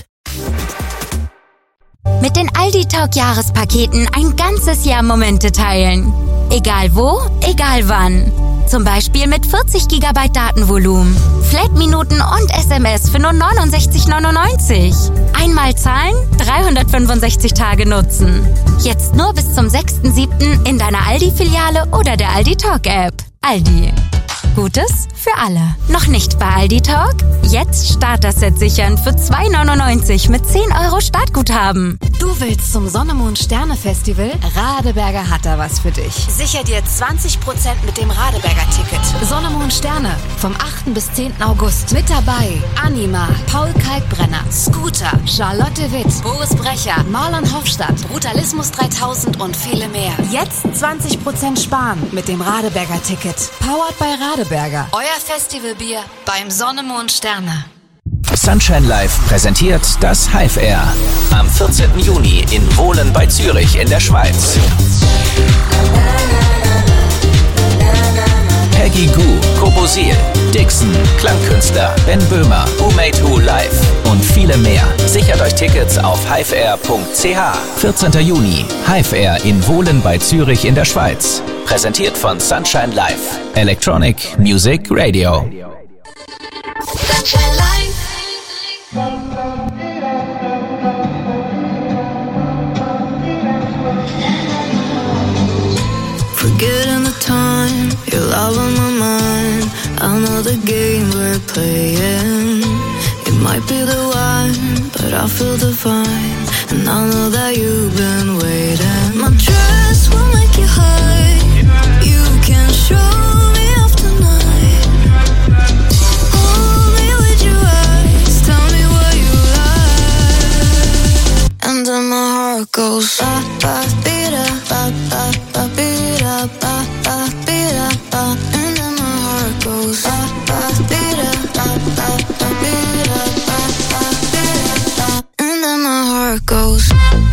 Mit den Aldi Talk Jahrespaketen ein ganzes Jahr Momente teilen. Egal wo, egal wann. Zum Beispiel mit vierzig Gigabyte Datenvolumen, Flat-Minuten und S M S für nur neunundsechzig neunundneunzig. Einmal zahlen, dreihundertfünfundsechzig Tage nutzen. Jetzt nur bis zum sechsten siebten in deiner Aldi-Filiale oder der Aldi Talk App. Aldi. Gutes für alle. Noch nicht bei Aldi Talk? Jetzt Starter-Set sichern für zwei neunundneunzig mit zehn Euro Startguthaben. Du willst zum Sonne, Mond, Sterne Festival? Radeberger hat da was für dich. Sicher dir zwanzig Prozent mit dem Radeberger-Ticket. Sonne, Mond, Sterne. Vom achten bis zehnten August. Mit dabei Anima, Paul Kalkbrenner, Scooter, Charlotte Witt, Boris Brecher, Marlon Hofstadt, Brutalismus dreitausend und viele mehr. Jetzt zwanzig Prozent sparen mit dem Radeberger-Ticket. Powered by Radeberger. Euer Festivalbier beim Sonne, Mond, Sterne. Sunshine Live präsentiert das Hive Air. Am vierzehnten Juni in Wohlen bei Zürich in der Schweiz. Peggy Gou, Kobosil, Dixon, Klangkünstler, Ben Böhmer, Who Made Who Live und viele mehr. Sichert euch Tickets auf hive air punkt c h. vierzehnten Juni, Hive Air in Wohlen bei Zürich in der Schweiz. Präsentiert von Sunshine Live. Electronic Music Radio. Sunshine Live. Forgetting the time, your love on my mind. I know the game we're playing. It might be the one, but I feel divine. And I know that you've been waiting. My dress will make you high. You can show me off tonight. Hold me with your eyes. Tell me what you like. And then my heart goes ba ba beat up, ba ba ba beat up, ba ba beat up, ba. And then my heart goes ba ba beat up, ba ba ba beat up, ba ba beat up, ba. And then my heart goes.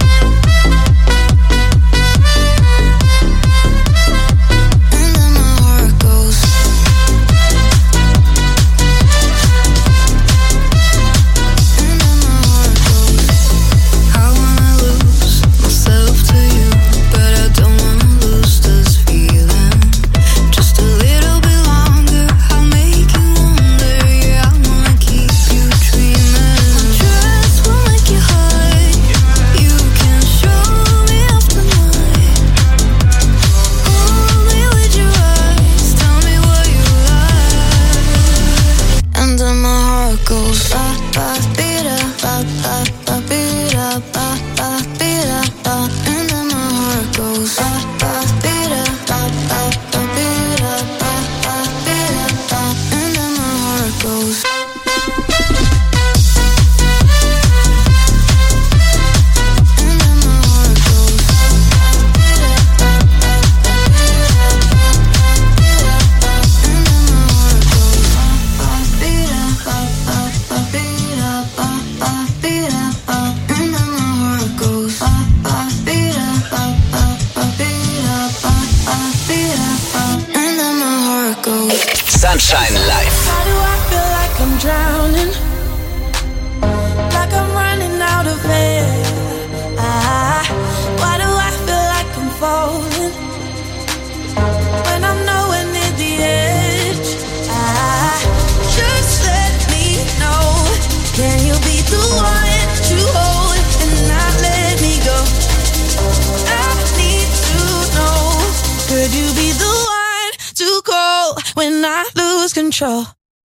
Sunshine Live. Why do I feel like I'm drowning? Like I'm running out of air. Ah, why do I feel like I'm falling when I'm nowhere near the edge? Ah, just let me know. Can you be the one to hold and not let me go? I need to know. Could you be the one to call when I lose control?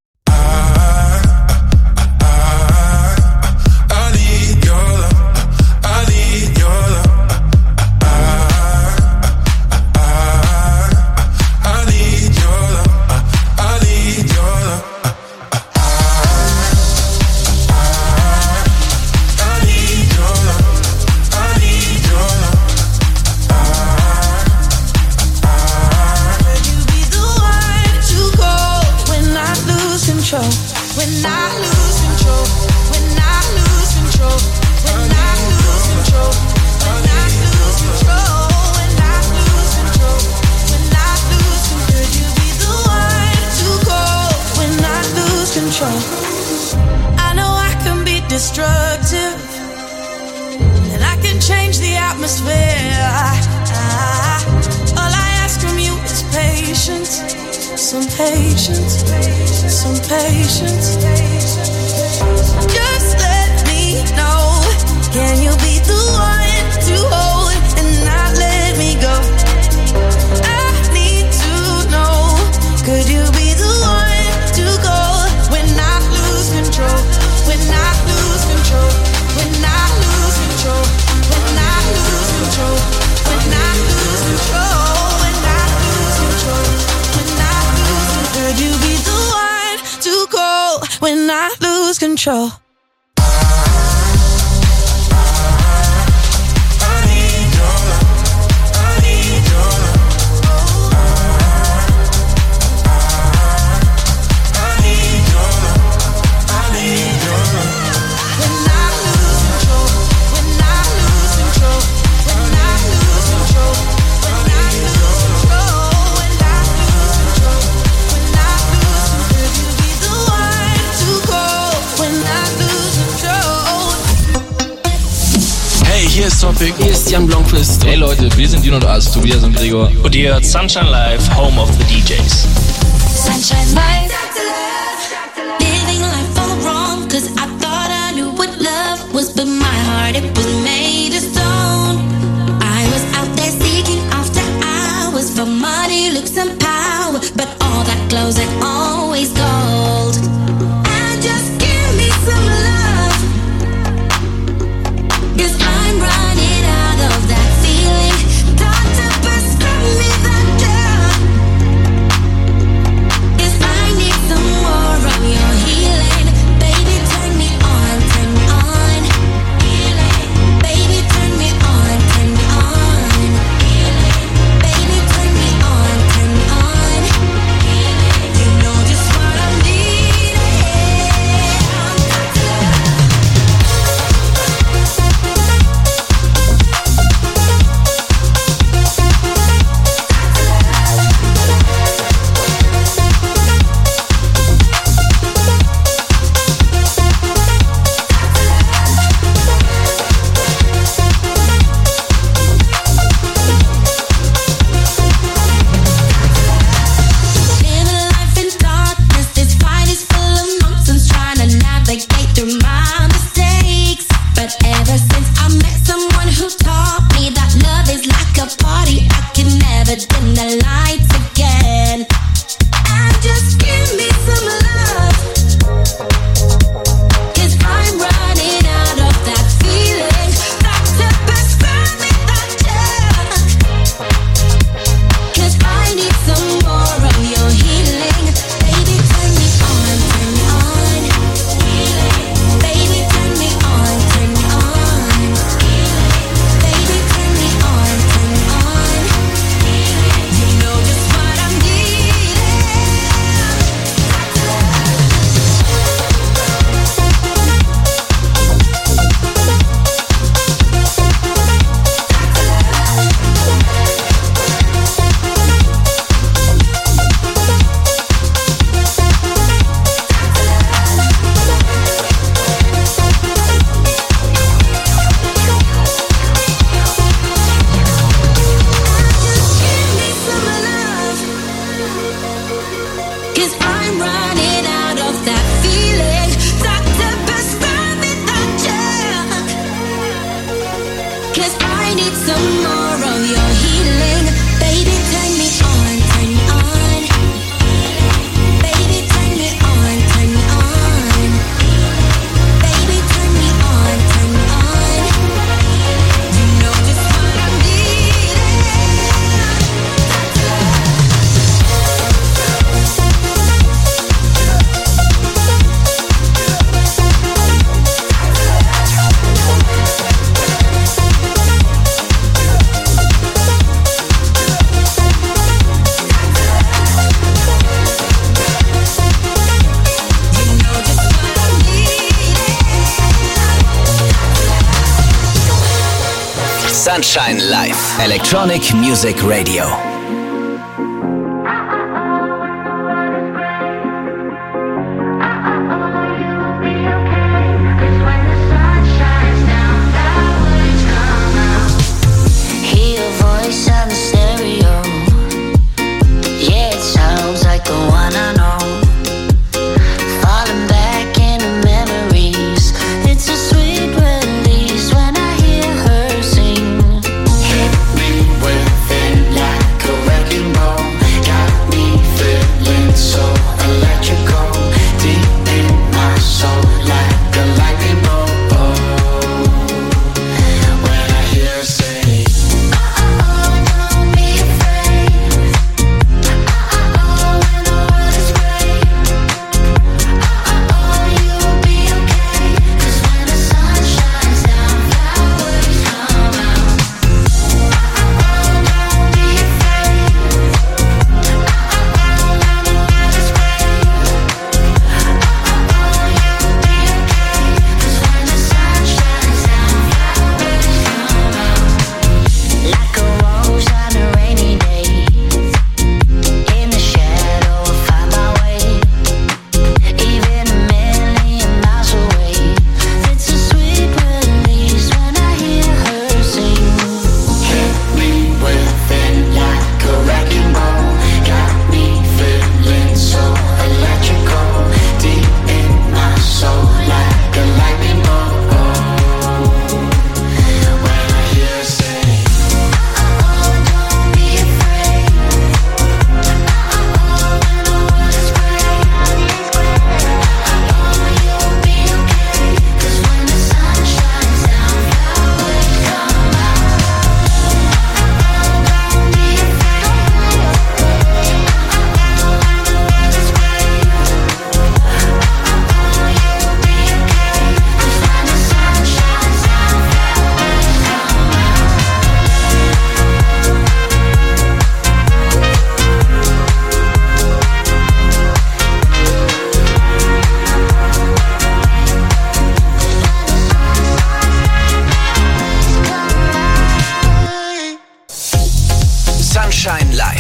When I lose control, when I lose control, when I lose control, when I lose control, when I lose control, when I lose control, could you be the one to call when I lose control? I know I can be destructive, and I can change the atmosphere. Ah, all I ask from you is patience. Some patience, some patience. Just let me know. Can you be the one to hold and not let me go? I need to know. Could you be the one to go when I lose control? When I lose control? When I lose control? When I lose control? When I lose control? When I lose control? Could you be the one to call when I lose control? Hier ist Topic, hier ist Jan Blomqvist. Hey Leute, wir sind Dino und As, Tobias und Gregor. Und ihr hört Sunshine Live, Home of the D Js. Sunshine Live, living life all wrong, cause I thought I knew what love was, but my heart, it was made of stone. I was out there seeking after hours for my some power, but all that glows ain't always gold. And just give me some love, 'cause I'm running out of that feeling. Doctor, prescribe me that drug, 'cause I need some more of your healing. Baby, turn me on, turn me on. Healing. Baby, turn me on, turn me on. Healing. Baby, turn me on, turn me on. Healing. You know just what I'm needing. Living life in darkness, this fight is full of nonsense, trying to navigate through my mistakes. But ever since I met someone who taught me that love is like a party, I can never dim the lights again. And just give me some love, 'cause I'm running out of that feeling. Doctor, prescribe me that drug, 'cause I need some more of your healing. Baby, turn me on, turn me on. Healing. Baby, turn me on, turn me on. Healing. Baby, turn me on, turn me on. Healing. You know just what I'm needing. Some love, 'cause I'm running out of that feeling. Doctor, prescribe me that drug, 'cause I need some more of your healing. Baby, turn me on, turn me on. Baby, turn me on, turn me on. Baby, turn me on, turn me on. You know just what I'm needing. Sunshine Live, Electronic Music Radio. Hear your voice on the stereo. Yeah, it sounds like the one I know. Falling back into memories. It's a sweet release when I hear her sing. Hit me with it like a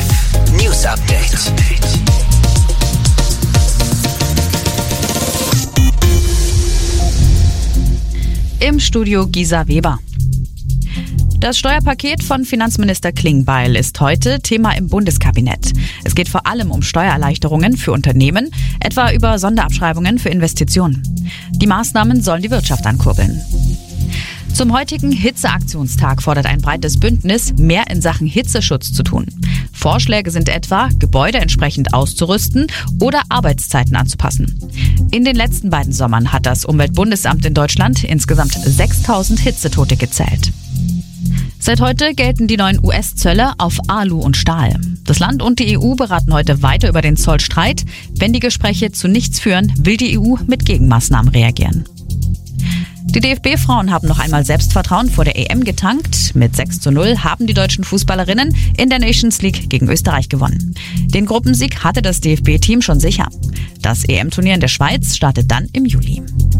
Live News Update. Im Studio Gisa Weber. Das Steuerpaket von Finanzminister Klingbeil ist heute Thema im Bundeskabinett. Es geht vor allem um Steuererleichterungen für Unternehmen, etwa über Sonderabschreibungen für Investitionen. Die Maßnahmen sollen die Wirtschaft ankurbeln. Zum heutigen Hitzeaktionstag fordert ein breites Bündnis, mehr in Sachen Hitzeschutz zu tun. Vorschläge sind etwa, Gebäude entsprechend auszurüsten oder Arbeitszeiten anzupassen. In den letzten beiden Sommern hat das Umweltbundesamt in Deutschland insgesamt sechstausend Hitzetote gezählt. Seit heute gelten die neuen U S-Zölle auf Alu und Stahl. Das Land und die E U beraten heute weiter über den Zollstreit. Wenn die Gespräche zu nichts führen, will die E U mit Gegenmaßnahmen reagieren. Die D F B-Frauen haben noch einmal Selbstvertrauen vor der E M getankt. Mit sechs zu null haben die deutschen Fußballerinnen in der Nations League gegen Österreich gewonnen. Den Gruppensieg hatte das D F B-Team schon sicher. Das E M-Turnier in der Schweiz startet dann im Juli.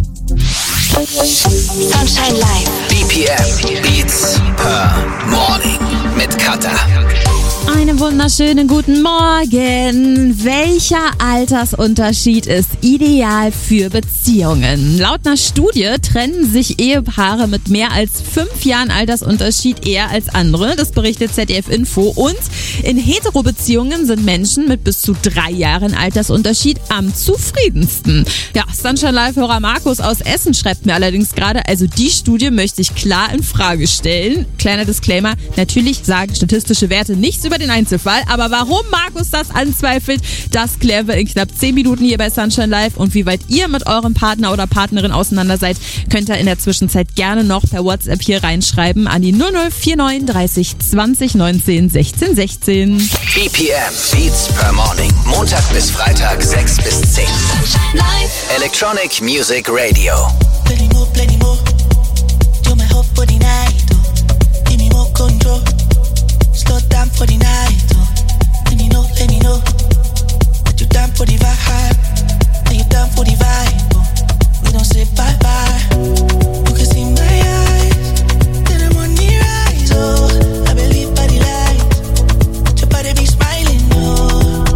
Sunshine Live. B P M Beats per Morning mit Katha. Einen wunderschönen guten Morgen. Welcher Altersunterschied ist ideal für Beziehungen? Laut einer Studie trennen sich Ehepaare mit mehr als fünf Jahren Altersunterschied eher als andere. Das berichtet Z D F Info. Und in Hetero-Beziehungen sind Menschen mit bis zu drei Jahren Altersunterschied am zufriedensten. Ja, Sunshine Live-Hörer Markus aus Essen schreibt mir allerdings gerade, also die Studie möchte ich klar in Frage stellen. Kleiner Disclaimer, natürlich sagen statistische Werte nichts über den Einzelfall, aber warum Markus das anzweifelt, das klären wir in knapp zehn Minuten hier bei Sunshine Live. Und wie weit ihr mit eurem Partner oder Partnerin auseinander seid, könnt ihr in der Zwischenzeit gerne noch per WhatsApp hier reinschreiben an die null null vier neun dreißig zwanzig neunzehn sechzehn sechzehn. B P M Beats per Morning. Montag bis Freitag sechs bis zehn. Electronic Music Radio. Plenty more, plenty more. Do my hope for the night. Oh. Give me more control. Slow down for the night. Oh. Let me know, let me know. That you down for the vibe. That you down for the vibe. Oh. We don't say bye bye. You can see my eyes. That I'm on the rise. Oh, I believe by the light. Your body be smiling. Oh,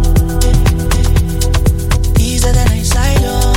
these are the nights I know.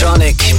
Sonic.